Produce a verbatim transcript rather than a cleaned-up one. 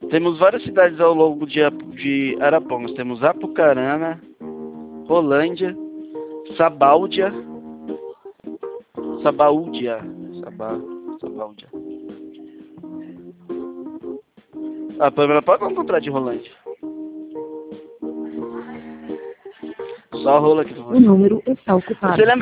Temos várias cidades ao longo de, de Arapongas. Temos Apucarana, Rolândia, Sabáudia, Sabaúdia, Sabá, Sabáudia. Ah, Pamela, pode encontrar de Rolândia. Só rola aqui. O número está ocupado. Você lembra